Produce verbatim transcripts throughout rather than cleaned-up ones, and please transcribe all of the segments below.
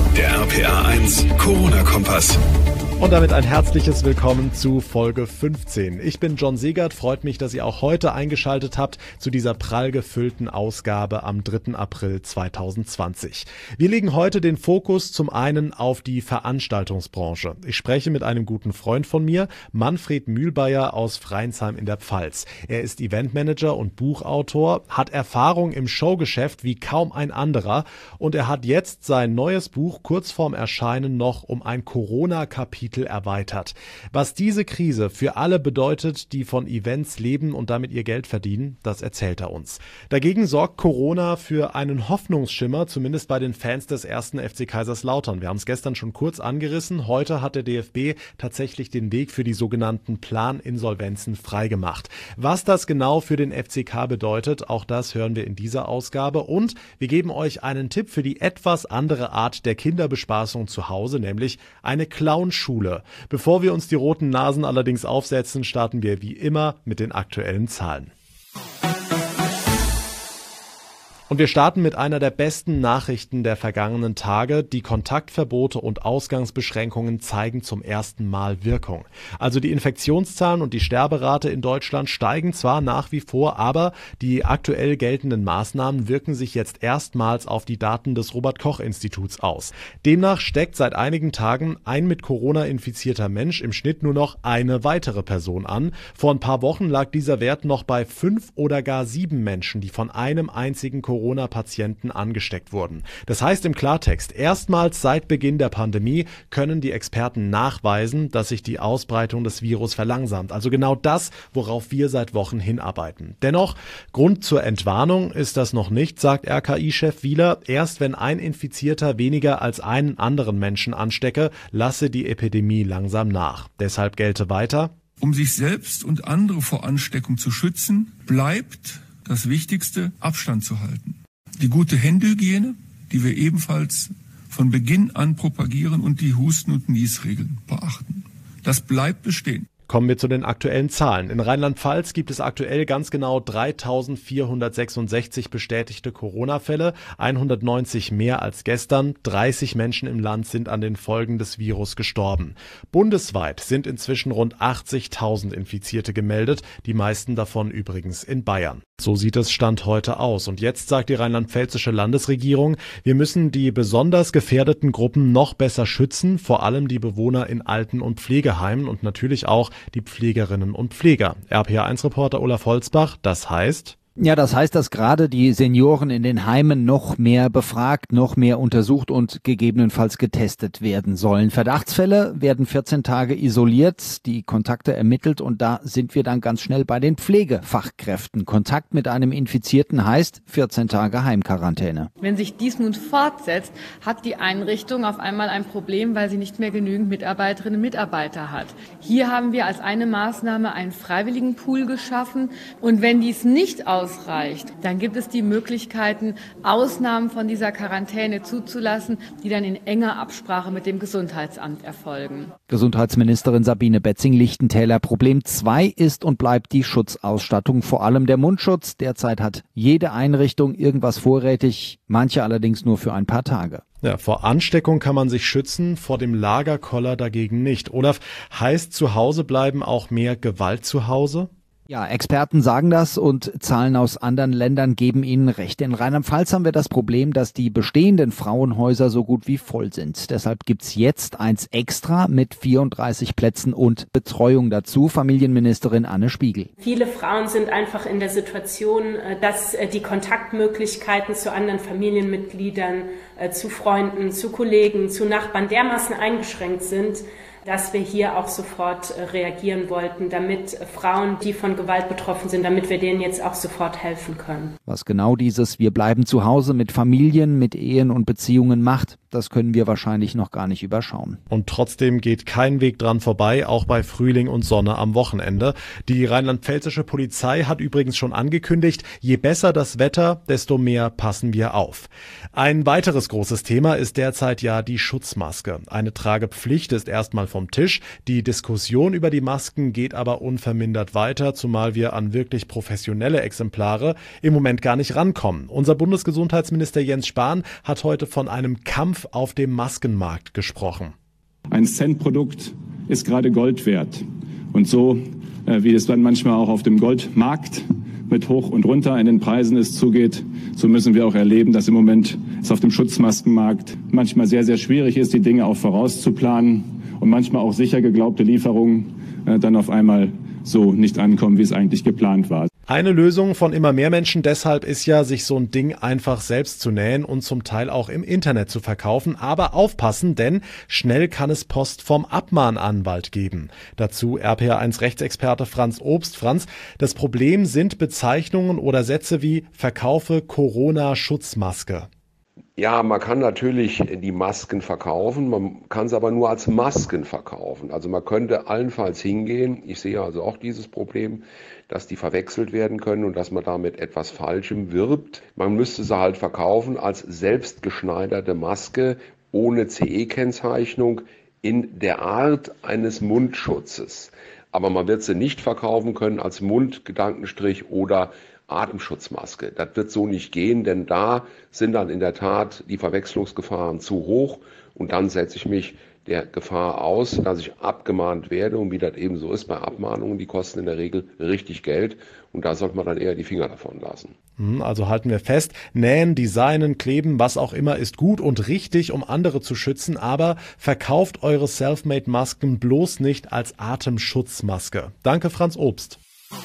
Der R P A eins Corona-Kompass. Und damit ein herzliches Willkommen zu Folge fünfzehn. Ich bin John Segert, freut mich, dass ihr auch heute eingeschaltet habt zu dieser prall gefüllten Ausgabe am dritten April zweitausendzwanzig. Wir legen heute den Fokus zum einen auf die Veranstaltungsbranche. Ich spreche mit einem guten Freund von mir, Manfred Mühlbayer aus Freinsheim in der Pfalz. Er ist Eventmanager und Buchautor, hat Erfahrung im Showgeschäft wie kaum ein anderer und er hat jetzt sein neues Buch kurz vorm Erscheinen noch um ein Corona-Kapitel erweitert. Was diese Krise für alle bedeutet, die von Events leben und damit ihr Geld verdienen, das erzählt er uns. Dagegen sorgt Corona für einen Hoffnungsschimmer, zumindest bei den Fans des ersten F C Kaiserslautern. Wir haben es gestern schon kurz angerissen. Heute hat der D F B tatsächlich den Weg für die sogenannten Planinsolvenzen freigemacht. Was das genau für den F C K bedeutet, auch das hören wir in dieser Ausgabe. Und wir geben euch einen Tipp für die etwas andere Art der Kinderbespaßung zu Hause, nämlich eine Clownschule. Bevor wir uns die roten Nasen allerdings aufsetzen, starten wir wie immer mit den aktuellen Zahlen. Und wir starten mit einer der besten Nachrichten der vergangenen Tage. Die Kontaktverbote und Ausgangsbeschränkungen zeigen zum ersten Mal Wirkung. Also die Infektionszahlen und die Sterberate in Deutschland steigen zwar nach wie vor, aber die aktuell geltenden Maßnahmen wirken sich jetzt erstmals auf die Daten des Robert-Koch-Instituts aus. Demnach steckt seit einigen Tagen ein mit Corona infizierter Mensch im Schnitt nur noch eine weitere Person an. Vor ein paar Wochen lag dieser Wert noch bei fünf oder gar sieben Menschen, die von einem einzigen Corona Corona-Patienten angesteckt wurden. Das heißt im Klartext, erstmals seit Beginn der Pandemie können die Experten nachweisen, dass sich die Ausbreitung des Virus verlangsamt. Also genau das, worauf wir seit Wochen hinarbeiten. Dennoch, Grund zur Entwarnung ist das noch nicht, sagt R K I-Chef Wieler. Erst wenn ein Infizierter weniger als einen anderen Menschen anstecke, lasse die Epidemie langsam nach. Deshalb gelte weiter: Um sich selbst und andere vor Ansteckung zu schützen, bleibt das Wichtigste, Abstand zu halten. Die gute Händehygiene, die wir ebenfalls von Beginn an propagieren, und die Husten- und Niesregeln beachten. Das bleibt bestehen. Kommen wir zu den aktuellen Zahlen. In Rheinland-Pfalz gibt es aktuell ganz genau dreitausendvierhundertsechsundsechzig bestätigte Corona-Fälle, hundertneunzig mehr als gestern. dreißig Menschen im Land sind an den Folgen des Virus gestorben. Bundesweit sind inzwischen rund achtzigtausend Infizierte gemeldet, die meisten davon übrigens in Bayern. So sieht es Stand heute aus. Und jetzt sagt die rheinland-pfälzische Landesregierung, wir müssen die besonders gefährdeten Gruppen noch besser schützen, vor allem die Bewohner in Alten- und Pflegeheimen und natürlich auch die Pflegerinnen und Pfleger. R P A eins Reporter Olaf Holzbach, das heißt... Ja, das heißt, dass gerade die Senioren in den Heimen noch mehr befragt, noch mehr untersucht und gegebenenfalls getestet werden sollen. Verdachtsfälle werden vierzehn Tage isoliert, die Kontakte ermittelt und da sind wir dann ganz schnell bei den Pflegefachkräften. Kontakt mit einem Infizierten heißt vierzehn Tage Heimquarantäne. Wenn sich dies nun fortsetzt, hat die Einrichtung auf einmal ein Problem, weil sie nicht mehr genügend Mitarbeiterinnen und Mitarbeiter hat. Hier haben wir als eine Maßnahme einen Freiwilligenpool geschaffen und wenn dies nicht ausreicht, dann gibt es die Möglichkeiten, Ausnahmen von dieser Quarantäne zuzulassen, die dann in enger Absprache mit dem Gesundheitsamt erfolgen. Gesundheitsministerin Sabine Betzing-Lichtentäler: Problem zwei ist und bleibt die Schutzausstattung, vor allem der Mundschutz. Derzeit hat jede Einrichtung irgendwas vorrätig, manche allerdings nur für ein paar Tage. Ja, vor Ansteckung kann man sich schützen, vor dem Lagerkoller dagegen nicht. Olaf, heißt zu Hause bleiben auch mehr Gewalt zu Hause? Ja, Experten sagen das und Zahlen aus anderen Ländern geben ihnen recht. In Rheinland-Pfalz haben wir das Problem, dass die bestehenden Frauenhäuser so gut wie voll sind. Deshalb gibt's jetzt eins extra mit vierunddreißig Plätzen und Betreuung dazu. Familienministerin Anne Spiegel. Viele Frauen sind einfach in der Situation, dass die Kontaktmöglichkeiten zu anderen Familienmitgliedern, zu Freunden, zu Kollegen, zu Nachbarn dermaßen eingeschränkt sind, dass wir hier auch sofort reagieren wollten, damit Frauen, die von Gewalt betroffen sind, damit wir denen jetzt auch sofort helfen können. Was genau dieses "Wir bleiben zu Hause" mit Familien, mit Ehen und Beziehungen macht, das können wir wahrscheinlich noch gar nicht überschauen. Und trotzdem geht kein Weg dran vorbei, auch bei Frühling und Sonne am Wochenende. Die rheinland-pfälzische Polizei hat übrigens schon angekündigt, je besser das Wetter, desto mehr passen wir auf. Ein weiteres großes Thema ist derzeit ja die Schutzmaske. Eine Tragepflicht ist erstmal vom Tisch. Die Diskussion über die Masken geht aber unvermindert weiter, zumal wir an wirklich professionelle Exemplare im Moment gar nicht rankommen. Unser Bundesgesundheitsminister Jens Spahn hat heute von einem Kampf Kampf auf dem Maskenmarkt gesprochen. Ein Centprodukt ist gerade Gold wert. Und so, äh, wie es dann manchmal auch auf dem Goldmarkt mit hoch und runter in den Preisen es zugeht, so müssen wir auch erleben, dass im Moment es auf dem Schutzmaskenmarkt manchmal sehr, sehr schwierig ist, die Dinge auch vorauszuplanen und manchmal auch sicher geglaubte Lieferungen äh, dann auf einmal so nicht ankommen, wie es eigentlich geplant war. Eine Lösung von immer mehr Menschen deshalb ist ja, sich so ein Ding einfach selbst zu nähen und zum Teil auch im Internet zu verkaufen. Aber aufpassen, denn schnell kann es Post vom Abmahnanwalt geben. Dazu R P R eins Rechtsexperte Franz Obst. Franz, das Problem sind Bezeichnungen oder Sätze wie Verkaufe Corona-Schutzmaske. Ja, man kann natürlich die Masken verkaufen, man kann es aber nur als Masken verkaufen. Also man könnte allenfalls hingehen, ich sehe also auch dieses Problem, dass die verwechselt werden können und dass man damit etwas Falschem wirbt. Man müsste sie halt verkaufen als selbstgeschneiderte Maske ohne C E-Kennzeichnung in der Art eines Mundschutzes. Aber man wird sie nicht verkaufen können als Mundgedankenstrich oder Atemschutzmaske. Das wird so nicht gehen, denn da sind dann in der Tat die Verwechslungsgefahren zu hoch und dann setze ich mich der Gefahr aus, dass ich abgemahnt werde und wie das eben so ist bei Abmahnungen, die kosten in der Regel richtig Geld und da sollte man dann eher die Finger davon lassen. Also halten wir fest, nähen, designen, kleben, was auch immer ist gut und richtig, um andere zu schützen, aber verkauft eure Selfmade-Masken bloß nicht als Atemschutzmaske. Danke, Franz Obst.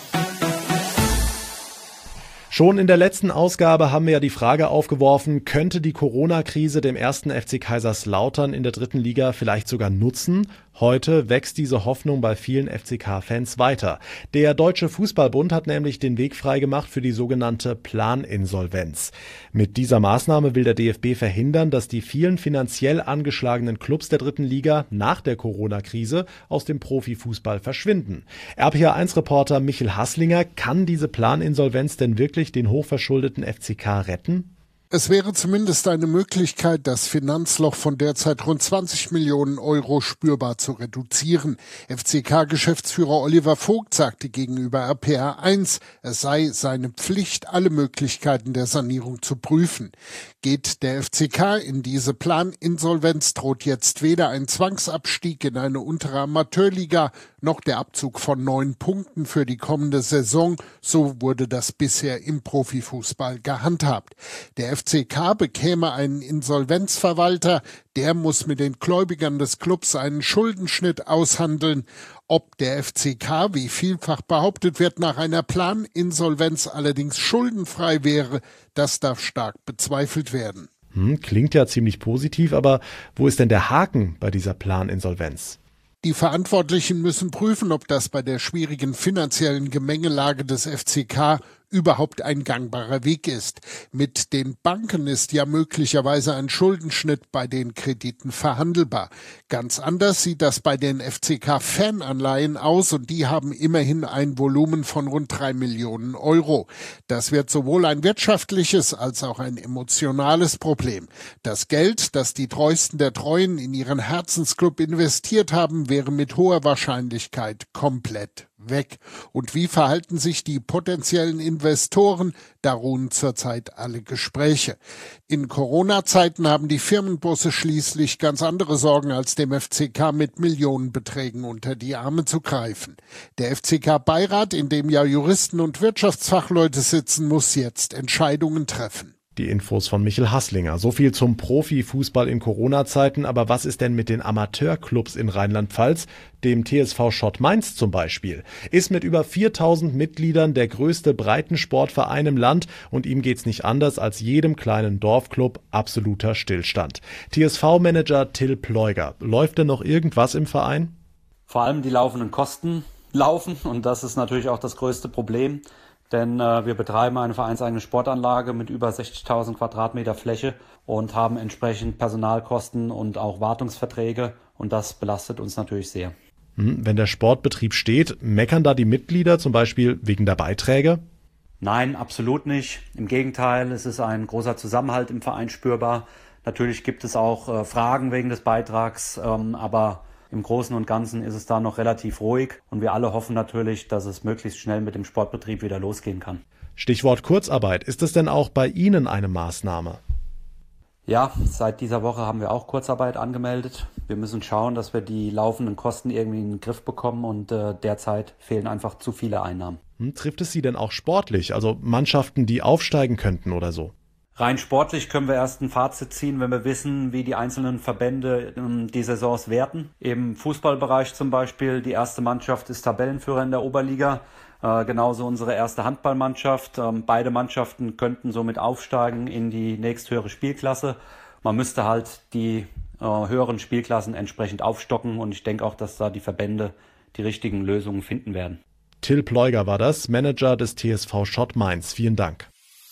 Schon in der letzten Ausgabe haben wir ja die Frage aufgeworfen, könnte die Corona-Krise dem ersten F C Kaiserslautern in der dritten Liga vielleicht sogar nutzen? Heute wächst diese Hoffnung bei vielen F C K-Fans weiter. Der Deutsche Fußballbund hat nämlich den Weg freigemacht für die sogenannte Planinsolvenz. Mit dieser Maßnahme will der D F B verhindern, dass die vielen finanziell angeschlagenen Clubs der dritten Liga nach der Corona-Krise aus dem Profifußball verschwinden. R P R eins Reporter Michel Hasslinger, kann diese Planinsolvenz denn wirklich den hochverschuldeten F C K retten? Es wäre zumindest eine Möglichkeit, das Finanzloch von derzeit rund zwanzig Millionen Euro spürbar zu reduzieren. F C K-Geschäftsführer Oliver Vogt sagte gegenüber R P R eins, es sei seine Pflicht, alle Möglichkeiten der Sanierung zu prüfen. Geht der F C K in diese Planinsolvenz, droht jetzt weder ein Zwangsabstieg in eine untere Amateurliga noch der Abzug von neun Punkten für die kommende Saison. So wurde das bisher im Profifußball gehandhabt. Der F C K bekäme einen Insolvenzverwalter, der muss mit den Gläubigern des Clubs einen Schuldenschnitt aushandeln. Ob der F C K, wie vielfach behauptet wird, nach einer Planinsolvenz allerdings schuldenfrei wäre, das darf stark bezweifelt werden. Hm, klingt ja ziemlich positiv, aber wo ist denn der Haken bei dieser Planinsolvenz? Die Verantwortlichen müssen prüfen, ob das bei der schwierigen finanziellen Gemengelage des F C K überhaupt ein gangbarer Weg ist. Mit den Banken ist ja möglicherweise ein Schuldenschnitt bei den Krediten verhandelbar. Ganz anders sieht das bei den F C K-Fananleihen aus und die haben immerhin ein Volumen von rund drei Millionen Euro. Das wird sowohl ein wirtschaftliches als auch ein emotionales Problem. Das Geld, das die Treuesten der Treuen in ihren Herzensclub investiert haben, wäre mit hoher Wahrscheinlichkeit komplett weg. Und wie verhalten sich die potenziellen Investoren? Da ruhen zurzeit alle Gespräche. In Corona-Zeiten haben die Firmenbosse schließlich ganz andere Sorgen, als dem F C K mit Millionenbeträgen unter die Arme zu greifen. Der F C K-Beirat, in dem ja Juristen und Wirtschaftsfachleute sitzen, muss jetzt Entscheidungen treffen. Die Infos von Michel Hasslinger. So viel zum Profifußball in Corona-Zeiten. Aber was ist denn mit den Amateurclubs in Rheinland-Pfalz? Dem T S V Schott Mainz zum Beispiel. Ist mit über viertausend Mitgliedern der größte Breitensportverein im Land und ihm geht's nicht anders als jedem kleinen Dorfclub absoluter Stillstand. T S V-Manager Till Pleuger. Läuft denn noch irgendwas im Verein? Vor allem die laufenden Kosten laufen und das ist natürlich auch das größte Problem. Denn äh, wir betreiben eine vereinseigene Sportanlage mit über sechzigtausend Quadratmeter Fläche und haben entsprechend Personalkosten und auch Wartungsverträge und das belastet uns natürlich sehr. Wenn der Sportbetrieb steht, meckern da die Mitglieder zum Beispiel wegen der Beiträge? Nein, absolut nicht. Im Gegenteil, es ist ein großer Zusammenhalt im Verein spürbar. Natürlich gibt es auch äh, Fragen wegen des Beitrags, ähm, aber im Großen und Ganzen ist es da noch relativ ruhig und wir alle hoffen natürlich, dass es möglichst schnell mit dem Sportbetrieb wieder losgehen kann. Stichwort Kurzarbeit. Ist das denn auch bei Ihnen eine Maßnahme? Ja, seit dieser Woche haben wir auch Kurzarbeit angemeldet. Wir müssen schauen, dass wir die laufenden Kosten irgendwie in den Griff bekommen und äh, derzeit fehlen einfach zu viele Einnahmen. Hm, trifft es Sie denn auch sportlich, also Mannschaften, die aufsteigen könnten oder so? Rein sportlich können wir erst ein Fazit ziehen, wenn wir wissen, wie die einzelnen Verbände ähm, die Saisons werten. Im Fußballbereich zum Beispiel, die erste Mannschaft ist Tabellenführer in der Oberliga. Äh, genauso unsere erste Handballmannschaft. Ähm, beide Mannschaften könnten somit aufsteigen in die nächsthöhere Spielklasse. Man müsste halt die äh, höheren Spielklassen entsprechend aufstocken und ich denke auch, dass da die Verbände die richtigen Lösungen finden werden. Till Pleuger war das, Manager des T S V Schott Mainz. Vielen Dank.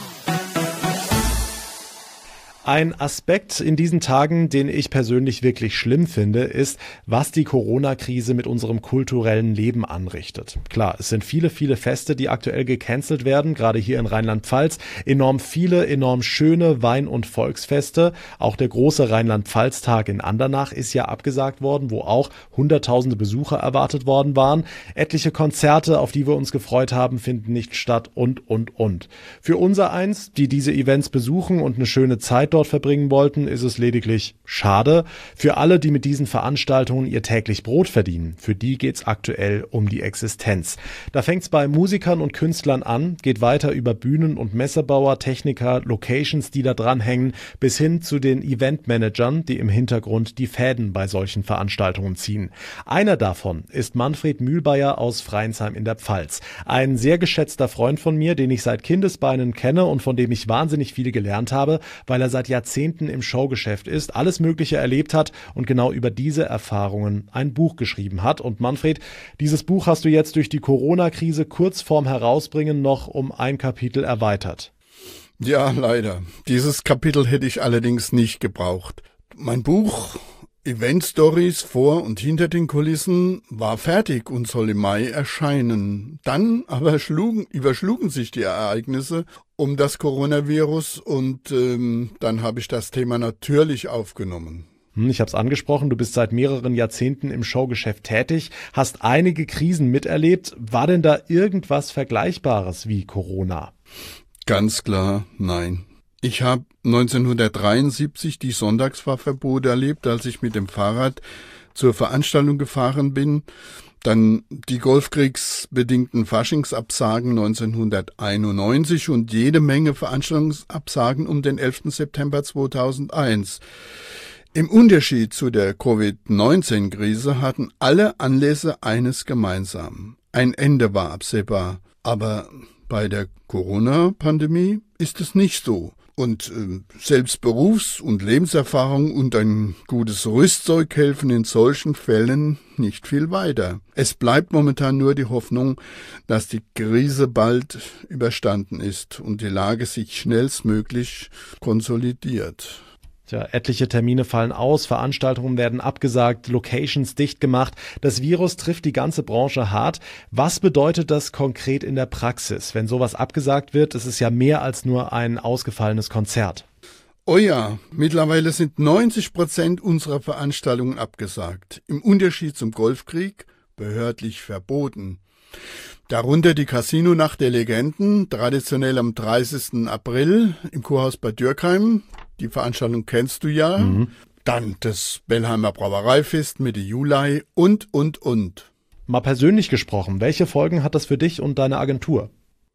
Ein Aspekt in diesen Tagen, den ich persönlich wirklich schlimm finde, ist, was die Corona-Krise mit unserem kulturellen Leben anrichtet. Klar, es sind viele, viele Feste, die aktuell gecancelt werden, gerade hier in Rheinland-Pfalz. Enorm viele, enorm schöne Wein- und Volksfeste. Auch der große Rheinland-Pfalz-Tag in Andernach ist ja abgesagt worden, wo auch hunderttausende Besucher erwartet worden waren. Etliche Konzerte, auf die wir uns gefreut haben, finden nicht statt und, und, und. Für unser eins, die diese Events besuchen und eine schöne Zeit dort verbringen wollten, ist es lediglich schade. Für alle, die mit diesen Veranstaltungen ihr täglich Brot verdienen, für die geht's aktuell um die Existenz. Da fängt's bei Musikern und Künstlern an, geht weiter über Bühnen- und Messebauer, Techniker, Locations, die da dranhängen, bis hin zu den Eventmanagern, die im Hintergrund die Fäden bei solchen Veranstaltungen ziehen. Einer davon ist Manfred Mühlbayer aus Freinsheim in der Pfalz. Ein sehr geschätzter Freund von mir, den ich seit Kindesbeinen kenne und von dem ich wahnsinnig viel gelernt habe, weil er seit Jahrzehnten im Showgeschäft ist, alles Mögliche erlebt hat und genau über diese Erfahrungen ein Buch geschrieben hat. Und Manfred, dieses Buch hast du jetzt durch die Corona-Krise kurz vorm Herausbringen noch um ein Kapitel erweitert. Ja, leider. Dieses Kapitel hätte ich allerdings nicht gebraucht. Mein Buch Event Stories vor und hinter den Kulissen war fertig und soll im Mai erscheinen. Dann aber schlugen, überschlugen sich die Ereignisse um das Coronavirus und ähm, dann habe ich das Thema natürlich aufgenommen. Ich habe es angesprochen, du bist seit mehreren Jahrzehnten im Showgeschäft tätig, hast einige Krisen miterlebt. War denn da irgendwas Vergleichbares wie Corona? Ganz klar, nein. Ich habe neunzehnhundertdreiundsiebzig die Sonntagsfahrverbote erlebt, als ich mit dem Fahrrad zur Veranstaltung gefahren bin. Dann die golfkriegsbedingten Faschingsabsagen neunzehnhunderteinundneunzig und jede Menge Veranstaltungsabsagen um den elften September zweitausendeins. Im Unterschied zu der Covid neunzehn Krise hatten alle Anlässe eines gemeinsam. Ein Ende war absehbar, aber bei der Corona-Pandemie ist es nicht so. Und äh, selbst Berufs- und Lebenserfahrung und ein gutes Rüstzeug helfen in solchen Fällen nicht viel weiter. Es bleibt momentan nur die Hoffnung, dass die Krise bald überstanden ist und die Lage sich schnellstmöglich konsolidiert. Tja, etliche Termine fallen aus, Veranstaltungen werden abgesagt, Locations dicht gemacht. Das Virus trifft die ganze Branche hart. Was bedeutet das konkret in der Praxis? Wenn sowas abgesagt wird, ist es ja mehr als nur ein ausgefallenes Konzert. Oh ja, mittlerweile sind neunzig Prozent unserer Veranstaltungen abgesagt. Im Unterschied zum Golfkrieg behördlich verboten. Darunter die Casino-Nacht der Legenden, traditionell am dreißigsten April im Kurhaus Bad Dürkheim. Die Veranstaltung kennst du ja. Mhm. Dann das Bellheimer Brauereifest Mitte Juli und, und, und. Mal persönlich gesprochen, welche Folgen hat das für dich und deine Agentur?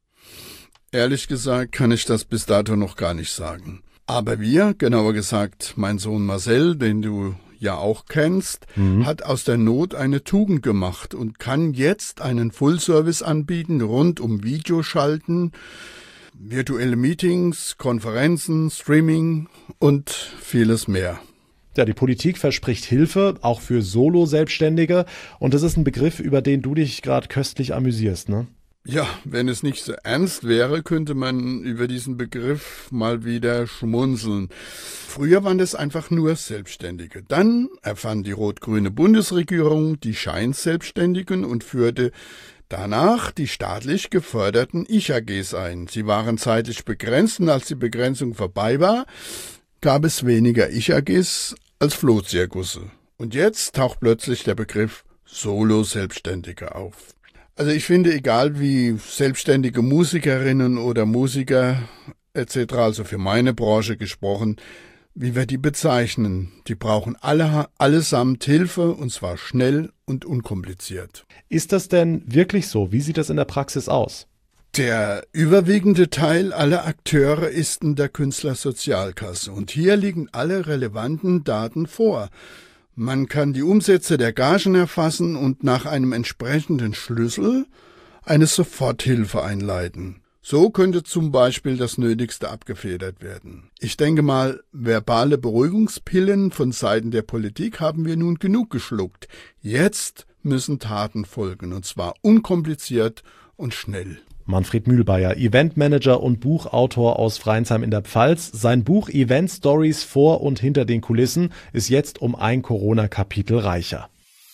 Ehrlich gesagt kann ich das bis dato noch gar nicht sagen. Aber wir, genauer gesagt mein Sohn Marcel, den du ja auch kennst, mhm. hat aus der Not eine Tugend gemacht und kann jetzt einen Full-Service anbieten, rund um Videoschalten, virtuelle Meetings, Konferenzen, Streaming und vieles mehr. Ja, die Politik verspricht Hilfe, auch für Solo-Selbstständige. Und das ist ein Begriff, über den du dich gerade köstlich amüsierst, ne? Ja, wenn es nicht so ernst wäre, könnte man über diesen Begriff mal wieder schmunzeln. Früher waren das einfach nur Selbstständige. Dann erfand die rot-grüne Bundesregierung die Scheinselbstständigen und führte danach die staatlich geförderten Ich-A Gs ein. Sie waren zeitlich begrenzt und als die Begrenzung vorbei war, gab es weniger Ich-A Gs als Flohzirkusse. Und jetzt taucht plötzlich der Begriff Solo-Selbstständige auf. Also ich finde, egal wie selbstständige Musikerinnen oder Musiker et cetera, also für meine Branche gesprochen, wie wir die bezeichnen. Die brauchen alle, allesamt Hilfe, und zwar schnell und unkompliziert. Ist das denn wirklich so? Wie sieht das in der Praxis aus? Der überwiegende Teil aller Akteure ist in der Künstlersozialkasse, und hier liegen alle relevanten Daten vor. Man kann die Umsätze der Gagen erfassen und nach einem entsprechenden Schlüssel eine Soforthilfe einleiten. So könnte zum Beispiel das Nötigste abgefedert werden. Ich denke mal, verbale Beruhigungspillen von Seiten der Politik haben wir nun genug geschluckt. Jetzt müssen Taten folgen, und zwar unkompliziert und schnell. Manfred Mühlbayer, Eventmanager und Buchautor aus Freinsheim in der Pfalz. Sein Buch Event Stories vor und hinter den Kulissen ist jetzt um ein Corona-Kapitel reicher.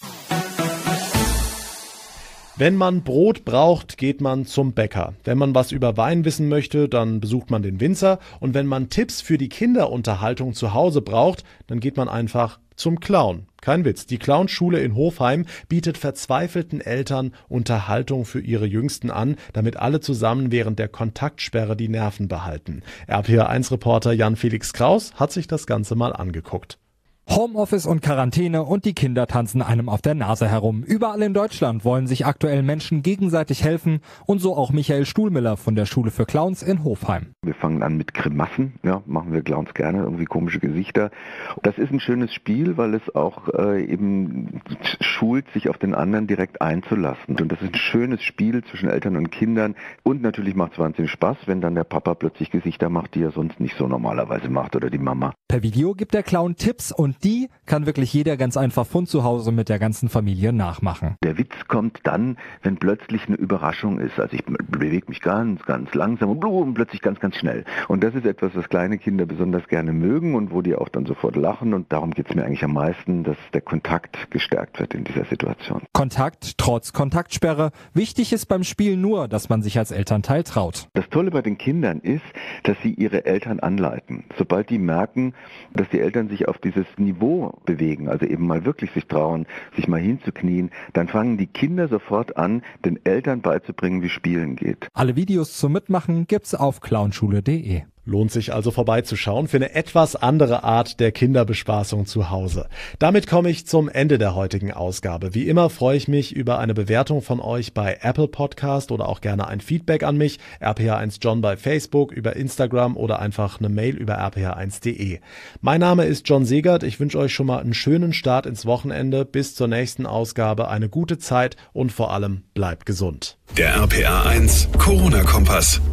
Wenn man Brot braucht, geht man zum Bäcker. Wenn man was über Wein wissen möchte, dann besucht man den Winzer. Und wenn man Tipps für die Kinderunterhaltung zu Hause braucht, dann geht man einfach zum Clown. Kein Witz, die Clownschule in Hofheim bietet verzweifelten Eltern Unterhaltung für ihre Jüngsten an, damit alle zusammen während der Kontaktsperre die Nerven behalten. R P R eins Reporter Jan-Felix Kraus hat sich das Ganze mal angeguckt. Homeoffice und Quarantäne und die Kinder tanzen einem auf der Nase herum. Überall in Deutschland wollen sich aktuell Menschen gegenseitig helfen, und so auch Michael Stuhlmiller von der Schule für Clowns in Hofheim. Wir fangen an mit Grimassen, ja, machen wir Clowns gerne, irgendwie komische Gesichter. Das ist ein schönes Spiel, weil es auch äh, eben schult, sich auf den anderen direkt einzulassen. Und das ist ein schönes Spiel zwischen Eltern und Kindern, und natürlich macht es wahnsinnig Spaß, wenn dann der Papa plötzlich Gesichter macht, die er sonst nicht so normalerweise macht, oder die Mama. Per Video gibt der Clown Tipps, und die kann wirklich jeder ganz einfach von zu Hause mit der ganzen Familie nachmachen. Der Witz kommt dann, wenn plötzlich eine Überraschung ist. Also ich bewege mich ganz, ganz langsam und plötzlich ganz, ganz schnell. Und das ist etwas, was kleine Kinder besonders gerne mögen und wo die auch dann sofort lachen. Und darum geht es mir eigentlich am meisten, dass der Kontakt gestärkt wird in dieser Situation. Kontakt trotz Kontaktsperre. Wichtig ist beim Spiel nur, dass man sich als Elternteil traut. Das Tolle bei den Kindern ist, dass sie ihre Eltern anleiten. Sobald die merken, dass die Eltern sich auf dieses Niveau bewegen, also eben mal wirklich sich trauen, sich mal hinzuknien, dann fangen die Kinder sofort an, den Eltern beizubringen, wie Spielen geht. Alle Videos zum Mitmachen gibt's auf clownschule punkt de. Lohnt sich also vorbeizuschauen für eine etwas andere Art der Kinderbespaßung zu Hause. Damit komme ich zum Ende der heutigen Ausgabe. Wie immer freue ich mich über eine Bewertung von euch bei Apple Podcast oder auch gerne ein Feedback an mich, R P R eins John bei Facebook, über Instagram oder einfach eine Mail über r p r eins punkt de. Mein Name ist John Segert. Ich wünsche euch schon mal einen schönen Start ins Wochenende. Bis zur nächsten Ausgabe eine gute Zeit und vor allem bleibt gesund. Der R P R eins Corona-Kompass.